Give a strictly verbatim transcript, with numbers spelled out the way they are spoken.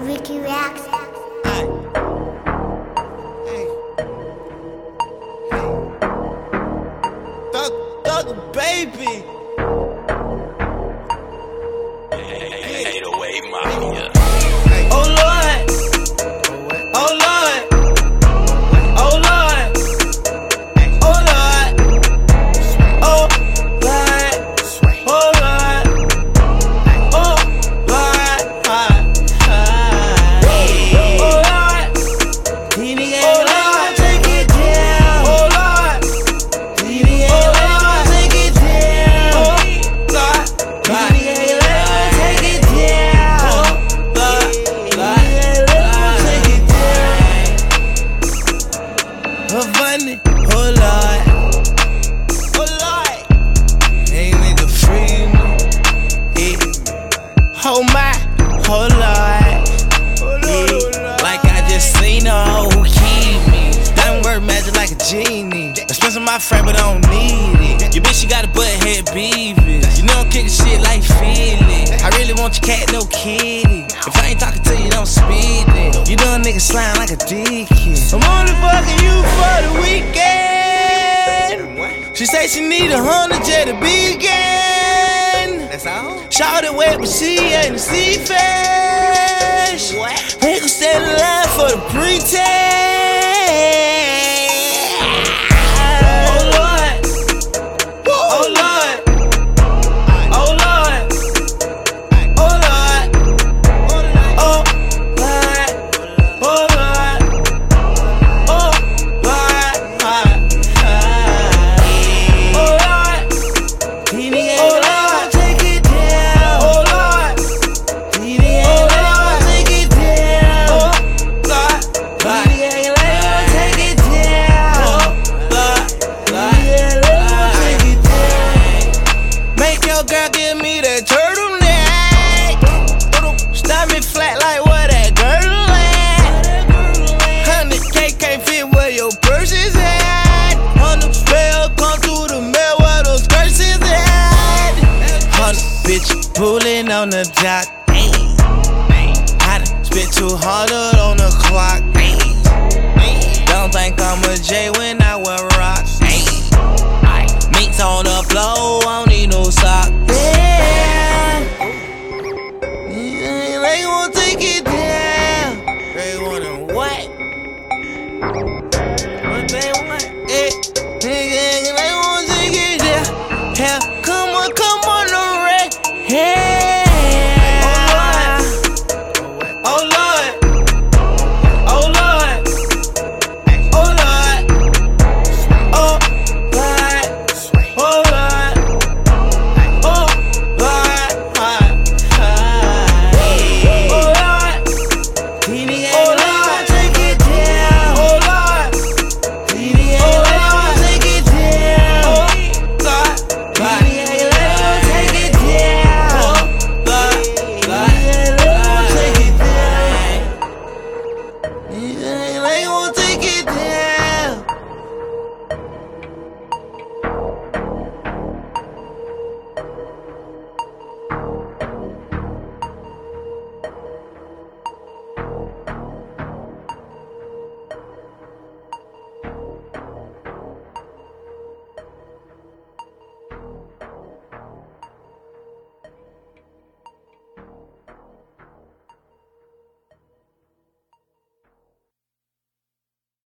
Ricky Reacts. Hey. Hey. Thug, thug, baby. eight oh eight Mafia. Oh Lord. Oh Lord. Oh Lord. Oh Lord. Oh Lord. Oh Lord. Oh Lord. Oh Lord. These niggas ain't gonna take it down. Oh Lord. These niggas ain't gonna take it down. Oh Lord. These niggas ain't gonna take it down. Oh Lord. Take it down. Oh funny. Oh Lord. Oh Lord. Hey nigga free me. Yeah. Oh my. Oh Lord. Yeah. Like I just seen a hoe who keep me. That work magic like a genie. Expensive my friend, but I don't need it. Your bitch, she got a butt head beavis. You know I'm kicking shit like Philly. I really want your cat, no kitty. If I ain't talking to you, don't speed it. You know a nigga slime like a dickhead. I'm only fucking you for the weekend. She say she need a hundred jet to begin. That's all. Shout it wet, but she ain't a sea fish. They gon' stand in line for the pretend. Oh Lord. Oh Lord. Oh Lord. Oh Lord. Oh Lord. Oh Lord. Oh Lord. Oh Lord. These niggas ain't gonna take it down. Oh Lord. These niggas ain't gonna take it down. Oh Lord. These niggas ain't gonna take it down. Oh Lord. These niggas ain't gonna take it down. Make your girl give me that turtleneck. Stop me flat like what that girdle at. Hundred K can't fit where your purse is at. Hundred spell come through the mail where those skirts is at. Hundred bitch pulling on the dock. I done spit two hundred on the clock. Don't think I'm a J when I wear rocks. Meats on the floor, I don't need no sock. Yeah, they gon' take it.